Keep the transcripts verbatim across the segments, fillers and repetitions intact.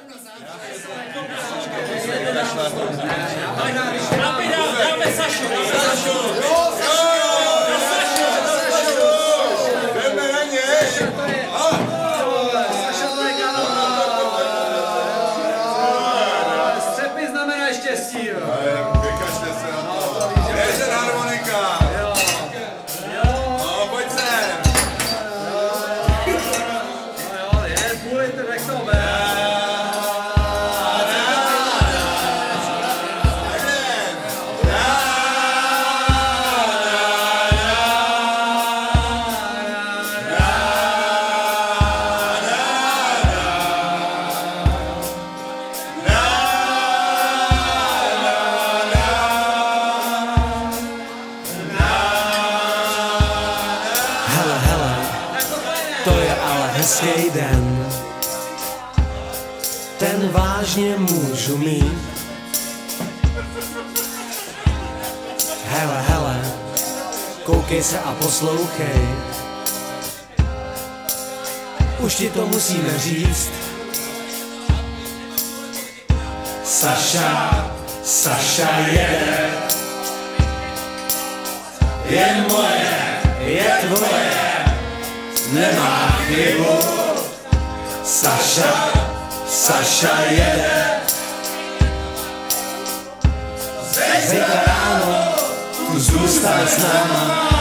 Dáme Sašu, Sašu. Jdeme na něj. Střepy znamená štěstí, jo. Vykažte se na to. Kde je ten harmonika? Jo. No, pojď sem. No jo, je půl litr, tak to be. Hezký den, ten vážně můžu mít. Hele, hele, koukej se a poslouchej. Už ti to musíme říct. Saša, Saša jede. Je moje, je tvoje. Nemá chybu. Saša, Saša jede. Zítra ráno tu zůstane s náma.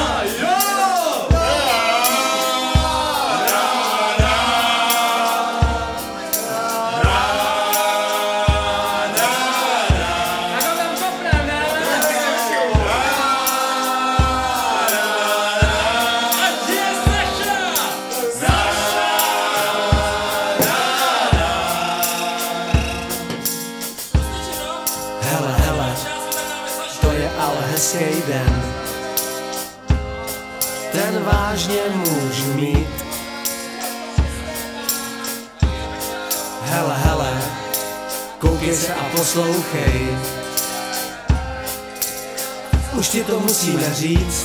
Hezký den, ten vážně můžu mít. Hele, hele, koukej se a poslouchej. Už ti to musíme říct.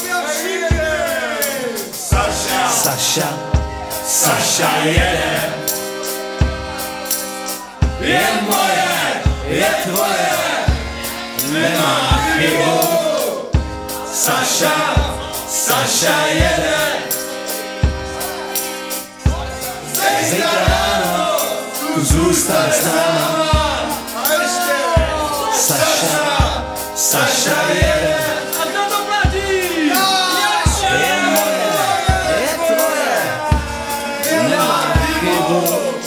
Saša, Saša, Saša jede. Je moje, je tvoje. Nemá chybu. Saša, Saša jede. Zítra ráno tu zůstane s náma. Saša, Saša jede. A kdo to platí? Je moje, je tvoje. Nemá chybu.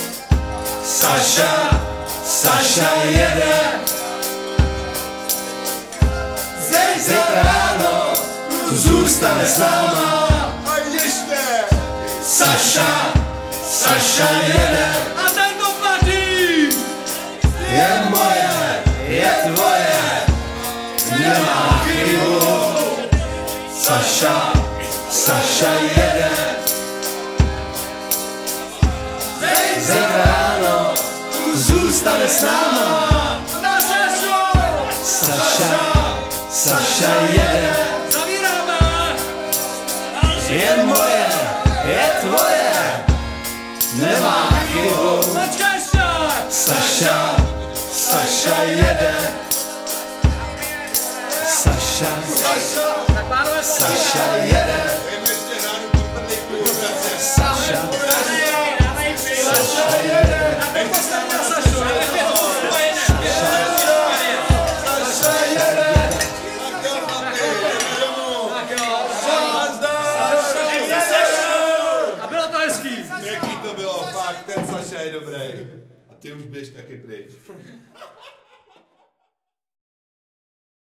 Saša, Saša jede. Zítra ráno tu zůstane s náma. A ještě. Saša, Saša jede. A ten to platí! Je moje, je tvoje. Nemá chybu. Saša, Saša jede. Zítra ráno tu zůstane s náma. Saša, Saša jede. Zavíráme! Je moje, je tvoje. Nemá chybu. Počkej se! Saša, Saša jede. Saša, Tak pánové, Saša jede. Saša, Saša jede. postavte Sašu! A bylo to hezký! Jaký to bylo, fakt, ten Saša je dobrý. A ty už běž taky pryč.